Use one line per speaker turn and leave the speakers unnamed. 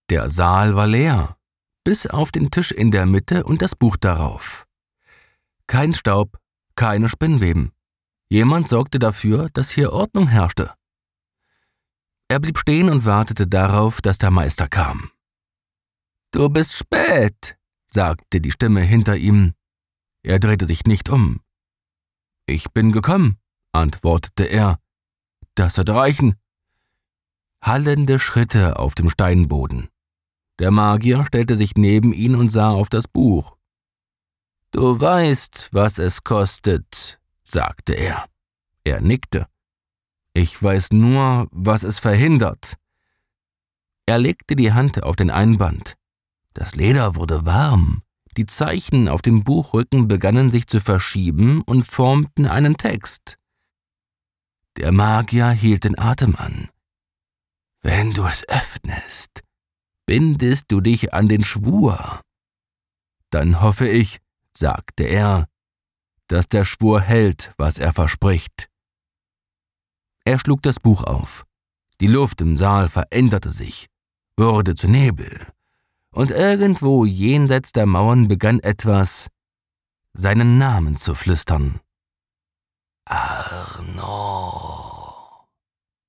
Der Saal war leer, bis auf den Tisch in der Mitte und das Buch darauf. Kein Staub, keine Spinnweben. Jemand sorgte dafür, dass hier Ordnung herrschte. Er blieb stehen und wartete darauf, dass der Meister kam. »Du bist spät«, sagte die Stimme hinter ihm. Er drehte sich nicht um. »Ich bin gekommen«, antwortete er. »Das wird reichen.« Hallende Schritte auf dem Steinboden. Der Magier stellte sich neben ihn und sah auf das Buch. »Du weißt, was es kostet«, sagte er. Er nickte. »Ich weiß nur, was es verhindert.« Er legte die Hand auf den Einband. Das Leder wurde warm. Die Zeichen auf dem Buchrücken begannen sich zu verschieben und formten einen Text. Der Magier hielt den Atem an. »Wenn du es öffnest, bindest du dich an den Schwur.« »Dann hoffe ich«, sagte er, »dass der Schwur hält, was er verspricht.« Er schlug das Buch auf. Die Luft im Saal veränderte sich, wurde zu Nebel, und irgendwo jenseits der Mauern begann etwas, seinen Namen zu flüstern.